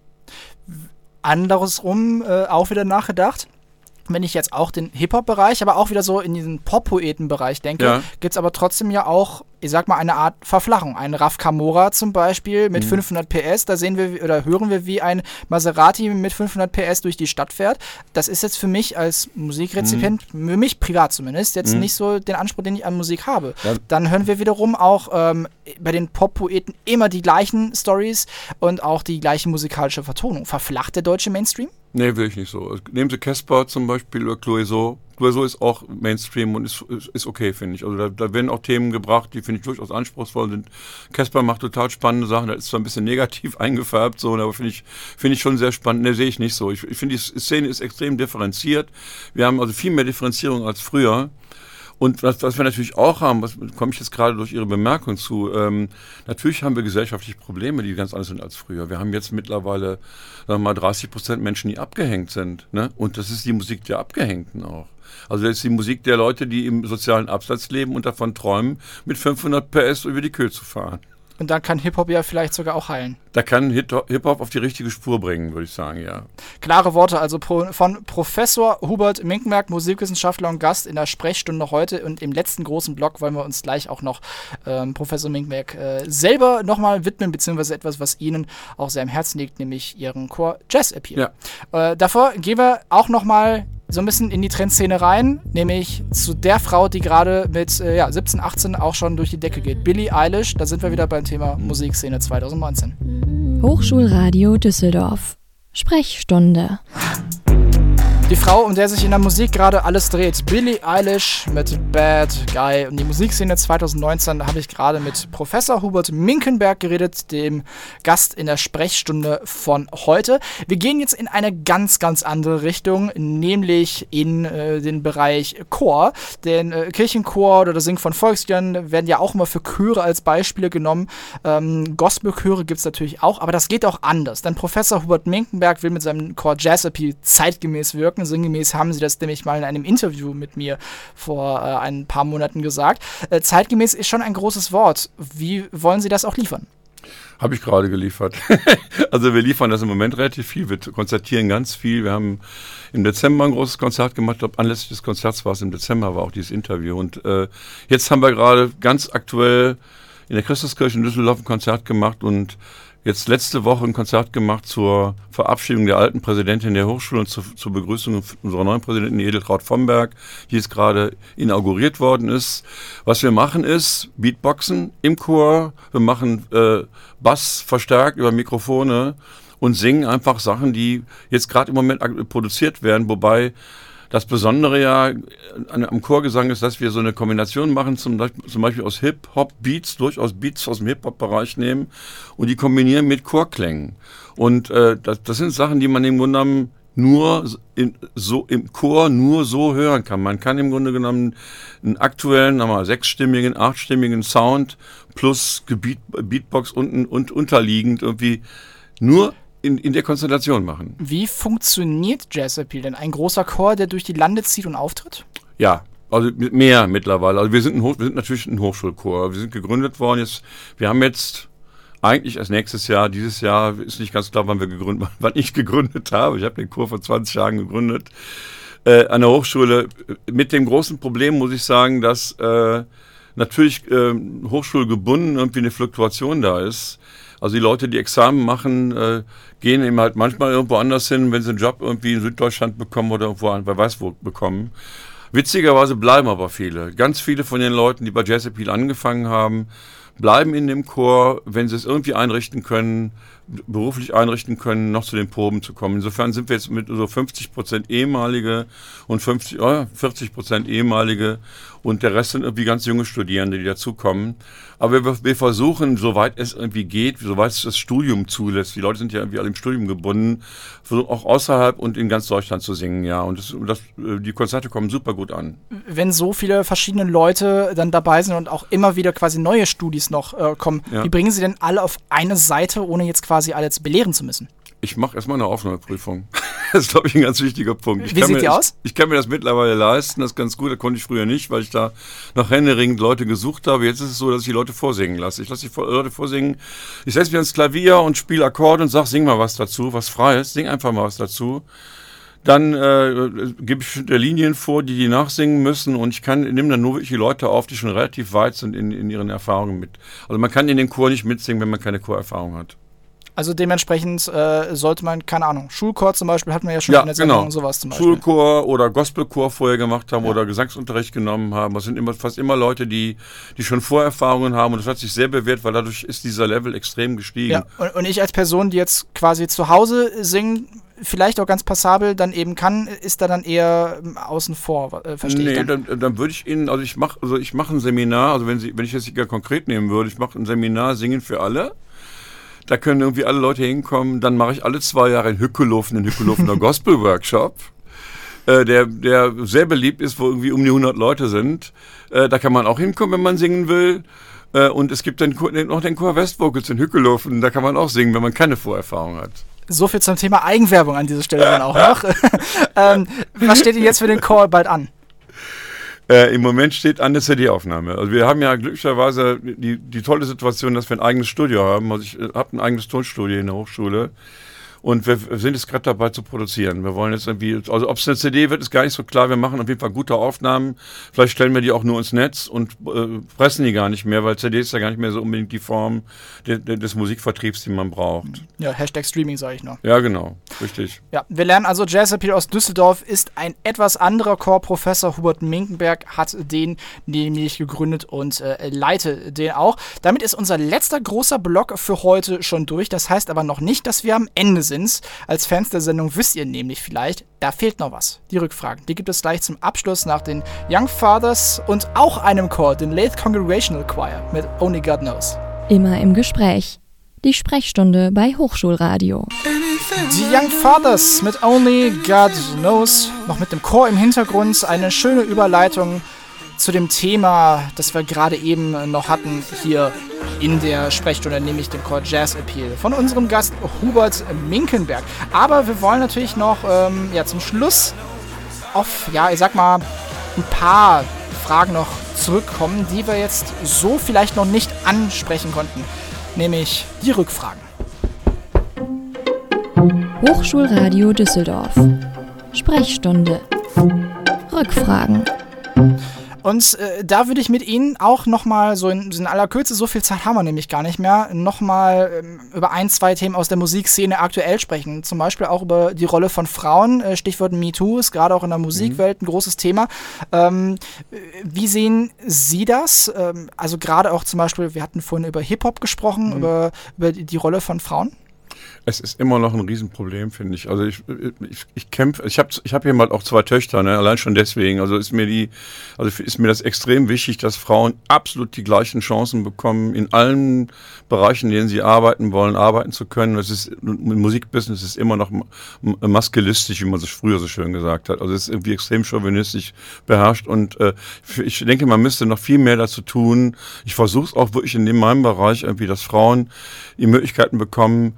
Andersrum äh, auch wieder nachgedacht. Wenn ich jetzt auch den Hip-Hop-Bereich, aber auch wieder so in diesen Pop-Poeten-Bereich denke, Ja. gibt es aber trotzdem ja auch, ich sag mal, eine Art Verflachung. Ein Raf Kamora zum Beispiel mit Mhm. fünfhundert P S, da sehen wir oder hören wir, wie ein Maserati mit fünfhundert P S durch die Stadt fährt. Das ist jetzt für mich als Musikrezipient, Mhm. für mich privat zumindest, jetzt Mhm. nicht so den Anspruch, den ich an Musik habe. Ja. Dann hören wir wiederum auch ähm, bei den Pop-Poeten immer die gleichen Stories und auch die gleiche musikalische Vertonung. Verflacht der deutsche Mainstream? Nee, will ich nicht so. Nehmen Sie Casper zum Beispiel oder Clouseau. Clouseau ist auch Mainstream und ist, ist, ist okay, finde ich. Also da, da werden auch Themen gebracht, die finde ich durchaus anspruchsvoll sind. Casper macht total spannende Sachen, das ist zwar ein bisschen negativ eingefärbt, so, aber finde ich, finde ich schon sehr spannend. Ne, sehe ich nicht so. Ich, ich finde, die Szene ist extrem differenziert. Wir haben also viel mehr Differenzierung als früher. Und was, was wir natürlich auch haben, was komme ich jetzt gerade durch Ihre Bemerkung zu, ähm, natürlich haben wir gesellschaftliche Probleme, die ganz anders sind als früher. Wir haben jetzt mittlerweile, sagen wir mal, dreißig Prozent Menschen, die abgehängt sind. Ne? Und das ist die Musik der Abgehängten auch. Also das ist die Musik der Leute, die im sozialen Abseits leben und davon träumen, mit fünfhundert P S über die Kühe zu fahren. Und da kann Hip-Hop ja vielleicht sogar auch heilen. Da kann Hip-Hop auf die richtige Spur bringen, würde ich sagen, ja. Klare Worte also pro, von Professor Hubert Minkenberg, Musikwissenschaftler und Gast in der Sprechstunde heute. Und im letzten großen Block wollen wir uns gleich auch noch ähm, Professor Minkenberg äh, selber nochmal widmen, beziehungsweise etwas, was Ihnen auch sehr am Herzen liegt, nämlich Ihren Chor Jazz Appeal. Ja. Äh, davor gehen wir auch nochmal so ein bisschen in die Trendszene rein, nämlich zu der Frau, die gerade mit äh, ja, siebzehn, achtzehn auch schon durch die Decke geht. Billie Eilish, da sind wir wieder beim Thema Musikszene zwanzig neunzehn. Hochschulradio Düsseldorf. Sprechstunde. Die Frau, um der sich in der Musik gerade alles dreht, Billie Eilish mit Bad Guy. Und die Musikszene zwanzig neunzehn, da habe ich gerade mit Professor Hubert Minkenberg geredet, dem Gast in der Sprechstunde von heute. Wir gehen jetzt in eine ganz, ganz andere Richtung, nämlich in äh, den Bereich Chor. Denn äh, Kirchenchor oder das Singen von Volksliedern werden ja auch immer für Chöre als Beispiele genommen. Ähm, Gospelchöre gibt es natürlich auch, aber das geht auch anders. Denn Professor Hubert Minkenberg will mit seinem Chor Jazz Appeal zeitgemäß wirken. Sinngemäß haben sie das nämlich mal in einem Interview mit mir vor äh, ein paar Monaten gesagt. Äh, zeitgemäß ist schon ein großes Wort. Wie wollen Sie das auch liefern? Habe ich gerade geliefert. Also wir liefern das im Moment relativ viel. Wir konzertieren ganz viel. Wir haben im Dezember ein großes Konzert gemacht. Ich glaube, anlässlich des Konzerts war es im Dezember, war auch dieses Interview. Und äh, jetzt haben wir gerade ganz aktuell in der Christuskirche in Düsseldorf ein Konzert gemacht und jetzt letzte Woche ein Konzert gemacht zur Verabschiedung der alten Präsidentin der Hochschule und zu, zur Begrüßung unserer neuen Präsidentin Edeltraud Vomberg, die jetzt gerade inauguriert worden ist. Was wir machen ist Beatboxen im Chor, wir machen äh, Bass verstärkt über Mikrofone und singen einfach Sachen, die jetzt gerade im Moment produziert werden, wobei das Besondere ja am Chorgesang ist, dass wir so eine Kombination machen, zum, zum Beispiel aus Hip-Hop-Beats, durchaus Beats aus dem Hip-Hop-Bereich nehmen und die kombinieren mit Chorklängen. Und äh, das, das sind Sachen, die man im Grunde genommen nur in, so im Chor nur so hören kann. Man kann im Grunde genommen einen aktuellen, nochmal sechsstimmigen, achtstimmigen Sound plus Beat, Beatbox unten und unterliegend irgendwie nur In, in der Konstellation machen. Wie funktioniert Jazz Appeal denn? Ein großer Chor, der durch die Lande zieht und auftritt? Ja, Also mehr mittlerweile. Also wir sind, ein Hoch, wir sind natürlich ein Hochschulchor. Wir sind gegründet worden. Jetzt, wir haben jetzt eigentlich erst nächstes Jahr, dieses Jahr ist nicht ganz klar, wann wir gegründet, wann ich gegründet habe. Ich habe den Chor vor zwanzig Jahren gegründet. Äh, an der Hochschule mit dem großen Problem, muss ich sagen, dass äh, natürlich äh, hochschulgebunden irgendwie eine Fluktuation da ist. Also die Leute, die Examen machen, äh, gehen eben halt manchmal irgendwo anders hin, wenn sie einen Job irgendwie in Süddeutschland bekommen oder irgendwo, wer weiß wo, bekommen. Witzigerweise bleiben aber viele. Ganz viele von den Leuten, die bei Jazz Appeal angefangen haben, bleiben in dem Chor, wenn sie es irgendwie einrichten können, beruflich einrichten können, noch zu den Proben zu kommen. Insofern sind wir jetzt mit so fünfzig Prozent ehemalige und fünfzig, oh, vierzig Prozent ehemalige und der Rest sind irgendwie ganz junge Studierende, die dazukommen. Aber wir, wir versuchen, soweit es irgendwie geht, soweit es das Studium zulässt, die Leute sind ja irgendwie alle im Studium gebunden, auch außerhalb und in ganz Deutschland zu singen, ja. Und das, das, die Konzerte kommen super gut an. Wenn so viele verschiedene Leute dann dabei sind und auch immer wieder quasi neue Studis noch äh, kommen, ja. Wie bringen Sie denn alle auf eine Seite, ohne jetzt quasi alle belehren zu müssen? Ich mache erstmal eine Aufnahmeprüfung. Das ist, glaube ich, ein ganz wichtiger Punkt. Ich Wie sieht mir, die aus? Ich, ich kann mir das mittlerweile leisten, das ist ganz gut, das konnte ich früher nicht, weil ich da noch händeringend Leute gesucht habe. Jetzt ist es so, dass ich die Leute vorsingen lasse. Ich lasse die Leute vorsingen. Ich setze mich ans Klavier und spiele Akkorde und sage, sing mal was dazu, was Freies, sing einfach mal was dazu. Dann äh, gebe ich bestimmte Linien vor, die die nachsingen müssen und ich kann nehme dann nur wirklich die Leute auf, die schon relativ weit sind in, in ihren Erfahrungen mit. Also man kann in den Chor nicht mitsingen, wenn man keine Chorerfahrung hat. Also dementsprechend äh, sollte man, keine Ahnung, Schulchor zum Beispiel, hatten wir ja schon ja, in der Sendung genau. und sowas zum Beispiel. Schulchor oder Gospelchor vorher gemacht haben, ja, oder Gesangsunterricht genommen haben. Das sind immer, fast immer Leute, die, die schon Vorerfahrungen haben und das hat sich sehr bewährt, weil dadurch ist dieser Level extrem gestiegen. Ja, und, und ich als Person, die jetzt quasi zu Hause singen, vielleicht auch ganz passabel dann eben kann, ist da dann eher außen vor, äh, verstehe nee, ich dann. dann, dann würde ich Ihnen, also ich mache also ich mache ein Seminar, also wenn Sie, wenn ich das gar konkret nehmen würde, ich mache ein Seminar Singen für alle. Da können irgendwie alle Leute hinkommen. Dann mache ich alle zwei Jahre in Hückelofen, einen Hückelofener Gospel-Workshop, äh, der, der sehr beliebt ist, wo irgendwie um die hundert Leute sind. Äh, da kann man auch hinkommen, wenn man singen will. Äh, und es gibt dann noch den Chor Westvocals in Hückelofen. Da kann man auch singen, wenn man keine Vorerfahrung hat. So viel zum Thema Eigenwerbung an dieser Stelle dann auch noch. ähm, was steht denn jetzt für den Chor bald an? Äh, Im Moment steht an der C D-Aufnahme. Also wir haben ja glücklicherweise die, die tolle Situation, dass wir ein eigenes Studio haben. Also ich äh, habe ein eigenes Tonstudio in der Hochschule und wir, wir sind jetzt gerade dabei zu produzieren. Wir wollen jetzt irgendwie, also ob es eine C D wird, ist gar nicht so klar. Wir machen auf jeden Fall gute Aufnahmen. Vielleicht stellen wir die auch nur ins Netz und äh, pressen die gar nicht mehr, weil C D ist ja gar nicht mehr so unbedingt die Form de, de, des Musikvertriebs, die man braucht. Ja, Hashtag Streaming sage ich noch. Ja, genau. Richtig. Ja, wir lernen also, Jazz Appeal aus Düsseldorf ist ein etwas anderer Chor. Professor Hubert Minkenberg hat den nämlich gegründet und äh, leitet den auch. Damit ist unser letzter großer Block für heute schon durch. Das heißt aber noch nicht, dass wir am Ende sind. Als Fans der Sendung wisst ihr nämlich vielleicht, da fehlt noch was. Die Rückfragen, die gibt es gleich zum Abschluss nach den Young Fathers und auch einem Chor, den Lathe Congregational Choir mit Only God Knows. Immer im Gespräch. Die Sprechstunde bei Hochschulradio. Die Young Fathers mit Only God Knows, noch mit dem Chor im Hintergrund, eine schöne Überleitung zu dem Thema, das wir gerade eben noch hatten hier in der Sprechstunde, nämlich dem Chor Jazz Appeal von unserem Gast Hubert Minkenberg. Aber wir wollen natürlich noch ähm, ja, zum Schluss auf, ja, ich sag mal, ein paar Fragen noch zurückkommen, die wir jetzt so vielleicht noch nicht ansprechen konnten, nämlich die Rückfragen. Hochschulradio Düsseldorf. Sprechstunde. Rückfragen. Und äh, da würde ich mit Ihnen auch nochmal so in, in aller Kürze, so viel Zeit haben wir nämlich gar nicht mehr, nochmal ähm, über ein, zwei Themen aus der Musikszene aktuell sprechen. Zum Beispiel auch über die Rolle von Frauen. Äh, Stichwort MeToo ist gerade auch in der Musikwelt ein großes Thema. Ähm, wie sehen Sie das? Ähm, also gerade auch zum Beispiel, wir hatten vorhin über Hip-Hop gesprochen, mhm. über, über die, die Rolle von Frauen. Es ist immer noch ein Riesenproblem, finde ich. Also ich, ich, ich kämpfe, ich habe ich hab hier mal auch zwei Töchter, ne? Allein schon deswegen. Also ist mir die, also ist mir das extrem wichtig, dass Frauen absolut die gleichen Chancen bekommen, in allen Bereichen, in denen sie arbeiten wollen, arbeiten zu können. Das ist, im Musikbusiness ist immer noch maskelistisch, wie man es früher so schön gesagt hat. Also es ist irgendwie extrem chauvinistisch beherrscht und äh, ich denke, man müsste noch viel mehr dazu tun. Ich versuche es auch wirklich in meinem Bereich irgendwie, dass Frauen die Möglichkeiten bekommen,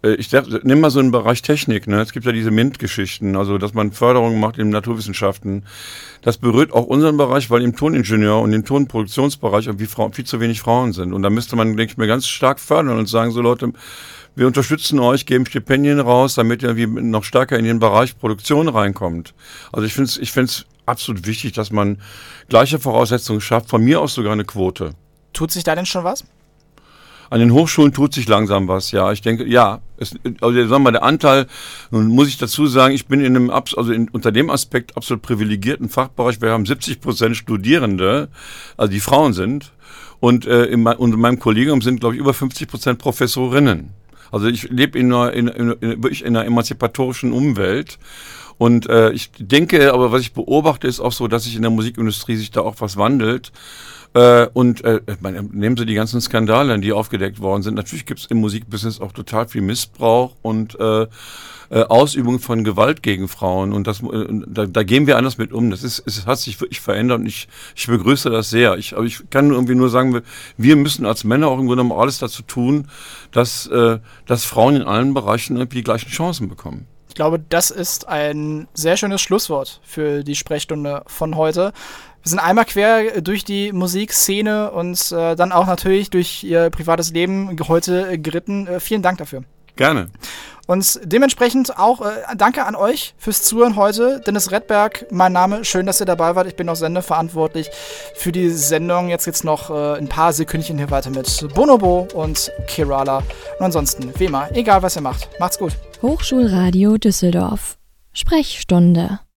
Ich nehme mal so einen Bereich Technik, ne? Es gibt ja diese MINT-Geschichten, also dass man Förderungen macht in Naturwissenschaften. Das berührt auch unseren Bereich, weil im Toningenieur und im Tonproduktionsbereich irgendwie Frauen, viel zu wenig Frauen sind. Und da müsste man, denke ich mir, ganz stark fördern und sagen, so Leute, wir unterstützen euch, geben Stipendien raus, damit ihr irgendwie noch stärker in den Bereich Produktion reinkommt. Also ich finde es ich finde es absolut wichtig, dass man gleiche Voraussetzungen schafft, von mir aus sogar eine Quote. Tut sich da denn schon was? An den Hochschulen tut sich langsam was, ja. Ich denke, ja, es, also sagen wir mal, der Anteil, nun muss ich dazu sagen, ich bin in einem, also in, unter dem Aspekt absolut privilegierten Fachbereich. Wir haben siebzig Prozent Studierende, also die Frauen sind, und äh, in, und in meinem Kollegium sind, glaube ich, über fünfzig Prozent Professorinnen. Also ich lebe in einer, in, in, in, wirklich in einer emanzipatorischen Umwelt. Und äh, ich denke, aber was ich beobachte, ist auch so, dass sich in der Musikindustrie sich da auch was wandelt. Äh, und äh, meine, nehmen Sie die ganzen Skandale, die aufgedeckt worden sind. Natürlich gibt es im Musikbusiness auch total viel Missbrauch und äh, äh, Ausübung von Gewalt gegen Frauen. Und das, äh, da, da gehen wir anders mit um. Das ist, es hat sich wirklich verändert und ich, ich begrüße das sehr. Ich, aber ich kann irgendwie nur sagen, wir, wir müssen als Männer auch im Grunde genommen alles dazu tun, dass, äh, dass Frauen in allen Bereichen irgendwie die gleichen Chancen bekommen. Ich glaube, das ist ein sehr schönes Schlusswort für die Sprechstunde von heute. Wir sind einmal quer durch die Musikszene und äh, dann auch natürlich durch Ihr privates Leben heute geritten. Äh, vielen Dank dafür. Gerne. Und dementsprechend auch äh, danke an euch fürs Zuhören heute. Dennis Redberg, mein Name. Schön, dass ihr dabei wart. Ich bin auch sendeverantwortlich für die Sendung. Jetzt geht's noch äh, ein paar Sekündchen hier weiter mit Bonobo und Kerala. Und ansonsten, wie immer, egal was ihr macht, macht's gut. Hochschulradio Düsseldorf. Sprechstunde.